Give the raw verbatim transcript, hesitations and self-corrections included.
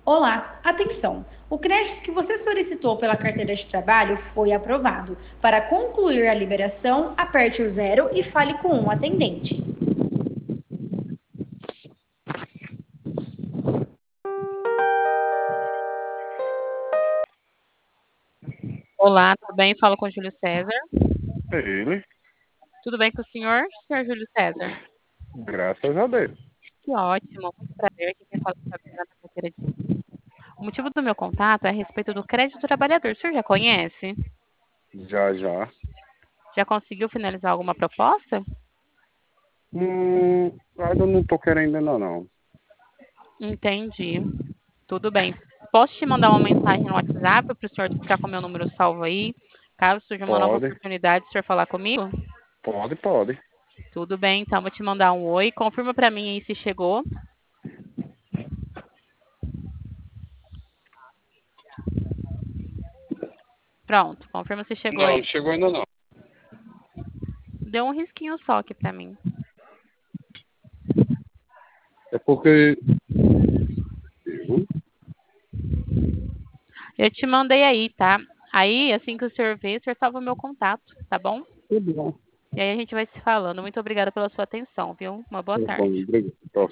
Olá, atenção! O crédito que você solicitou pela carteira de trabalho foi aprovado. Para concluir a liberação, aperte o zero e fale com um atendente. Olá, tudo bem? Falo com o Júlio César. É ele, Tudo bem com o senhor, senhor Júlio César? graças a Deus. Que ótimo, muito prazer. Aqui quem fala é a Fabiana da carteira de... O motivo do meu contato é a respeito do crédito trabalhador. O senhor já conhece? Já, já. Já conseguiu finalizar alguma proposta? Hum, ainda não tô querendo ainda não. Entendi. Tudo bem. Posso te mandar uma mensagem no WhatsApp para o senhor ficar com meu número salvo aí? Caso surja uma nova Pode, oportunidade, o senhor falar comigo? pode, pode. Tudo bem, então vou te mandar um oi. Confirma para mim aí se chegou. Pronto, confirma se chegou Não, aí. não chegou ainda não. Deu um risquinho só aqui para mim. É porque... Eu te mandei aí, tá? Aí, assim que o senhor ver, o senhor salva o meu contato, tá bom? Tudo bom. E aí a gente vai se falando. Muito obrigada pela sua atenção, viu? Uma boa Tá bom, tarde. obrigado.